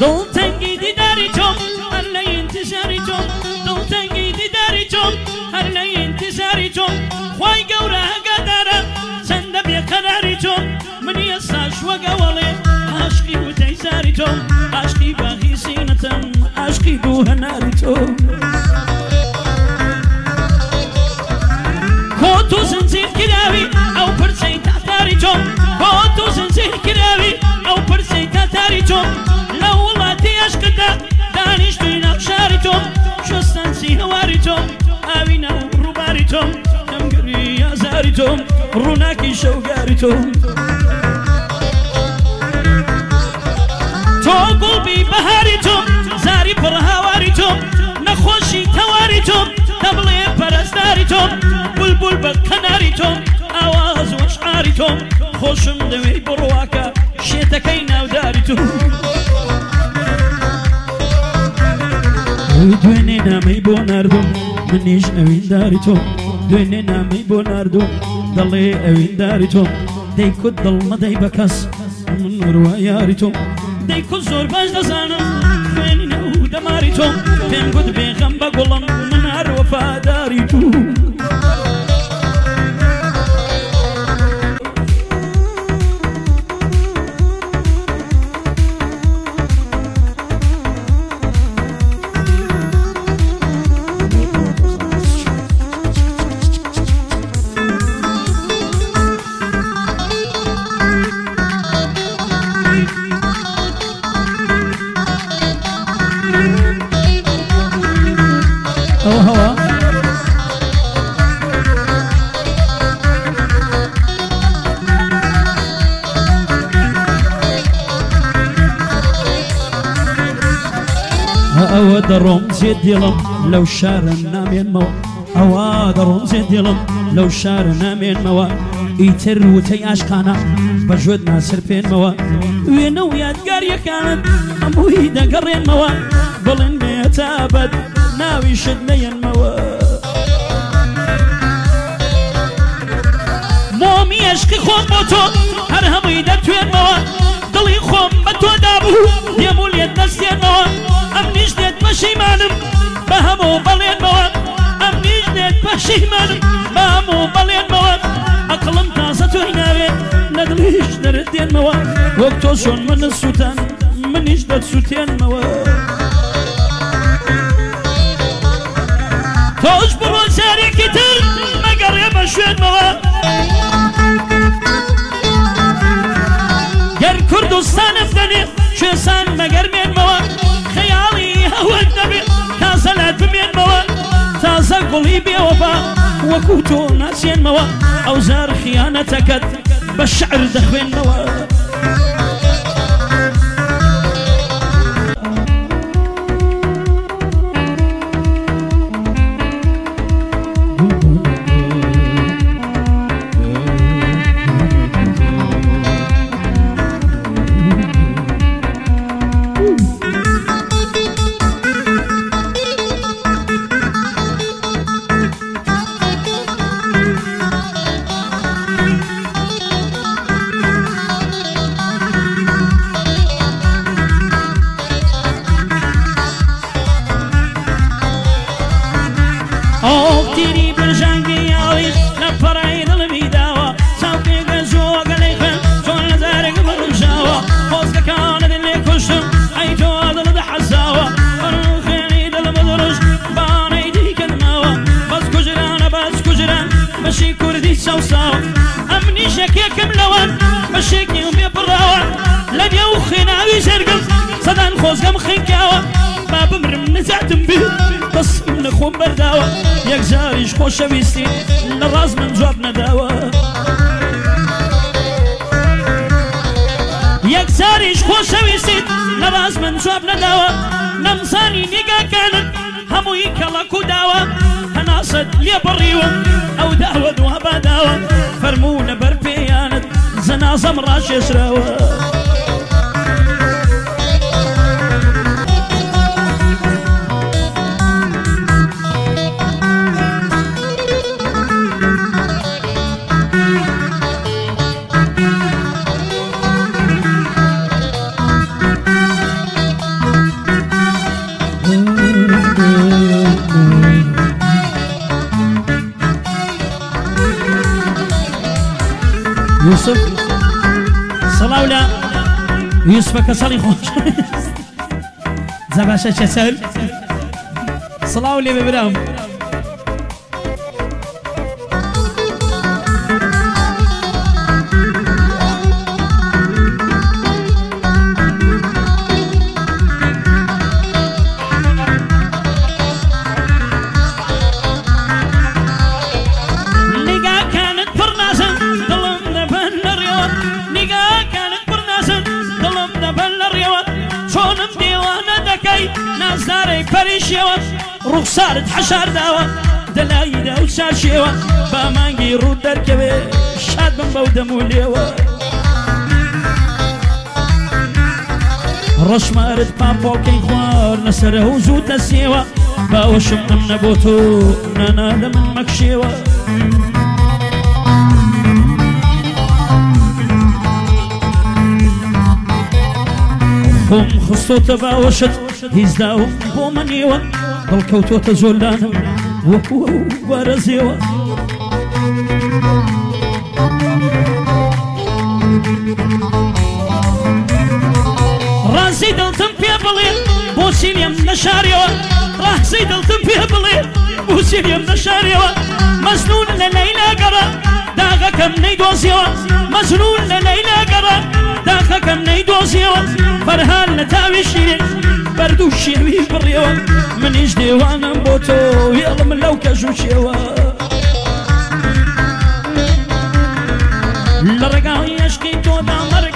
دڵ تەنگی دیداری تۆم هەر لە ئینتیزاری تۆم دڵ تەنگی دیداری تۆم هەر لە ئینتیزاری تۆم خوای گەورە هەگادارە چەندە بێقەراری تۆم منی ئێستاش وەگەوەڵێ عاشقی وتەی زاری تۆم عاشقی باغی سینەتەم عاشقی دوو هەناری تۆم کۆت و زنجیر کراوی ئەو پرسەی تاتاری تۆم کۆت و زنجیر کراوی ئەو پرسەی تاتاری تۆم لە وڵاتی عشقدا دانیشتووی ناو شاری تۆم شۆستانسی هەواری تۆم ئاوی ناو ڕووباری تۆم دەمگری ئازاری تۆم ڕووناکی شەوگاری تۆم تۆ گوڵبی بەهاری تۆم زاری پڕ هاواری تۆم نەخۆشی تەواری تۆم دەبڵێ پەرستاری تۆم بولبول بە کەناری تۆم ئاواز و ئەشعاری تۆم خۆشم دەوێی بڕواکە شێتەکەی ناوداری تۆم دوێنێ نامەی بۆ ناردوم منیش ئەوینداری تۆم دوێنێ نامەی بۆ ناردوم دەڵێ ئەوینداری تۆم دەیکوت دڵ مەدەی بە کەس من وڕوا یاری تۆم دەیکوت زۆر باش دەزانم خوێنی نەو دەماری تۆم پێم گوت بێغەم بە گوڵم من هەر وەفاداری تۆم ئەوە دەڕۆم زێ دێڵم لەو شارە نامێنمەوە ئەوە دەڕۆم زێ دێڵم لەو شارە نامێنمەوە ئیتر وتەی عاشقانە بە ژۆت ناسر پێنمەوە وێنە و یادگاریەکانت هەمووی دەگەڕێنمەوە بڵێن بێتابەت ناویشت نەیەنمەوە مۆمی عشقی خۆم بۆ تۆ هەر هەمووی دەتوێنمەوە دڵی خۆم بە تۆ دابوو دێم و لێت دەستێنمەوە ئەم نیش دێت پەشیمانم بە هەموو بەڵێنمەوە ئەم نیش دێت پەشیمانم بە هەموو بەڵێنمەوە ئەقڵم تازە تۆی ناوێت لە دڵیش دەرت دێنمەوە وەک تۆ چۆن منت سووتان منیش دەتسووتێنمەوە تۆش بڕۆ جارێکی تر مەگەڕێ بە شوێنمەوە گەر کوردستانم دەنێ کوێسان مەگەرمێنمەوە خەیاڵی هەوت دەبێت تازە لات بمێنمەوە تازە گوڵی بێوەبا وەکو تۆ ناسێنمەوە ئەو زار خیانەتەکەت بە شعر دەخوێنمەوە سەدان خۆزگەم خینکاوە با بمرم نەجاتم بێت دەستم لە خۆم بەرداوە یەک جاریش خۆشەویستی لە ڕاز من جواب نەداوە یەک جاریش خۆشەویستیت لە ڕاز من جواب نەداوە نەمزانی نیگاکانت هەمووی کەڵک و داوە هەناسەت لێ بڕیوە ئەو داوە دوا باداوە فەرموو لەبەر پێیانت جەنازەم ڕاکێشراوە يوسف صلاة ولا يوسف كسالي خوش زباشة كسل صلاة ولا ببرام نازداري بريشيوة رخصارت حشار داوة دلايدا وشاشيوة بامانجي رود دركبي شاد من بودم وليوة رشمارت بابوكي خوار نسره وزود نسيوة باوشم من نبوتو نانا من مكشيوة هم خصوت باوشت هيزداو بومنيوة بالكوتو تزولانا وهو بارزيوة راسي دلتم في بليل بوسين يمنا شاريوة راسي دلتم في بليل بوسين يمنا شاريوة مجنون لليلة قرا داغا كم نيدوزيوة مجنون لليلة قرا داغا كم نيدوزيوة فرهان نتاوي شيرين بردو الشيوي بريوة من يجدي وانا مبوتو يلا من لو كاجو شيوة لرقا يشكي تودا مرقا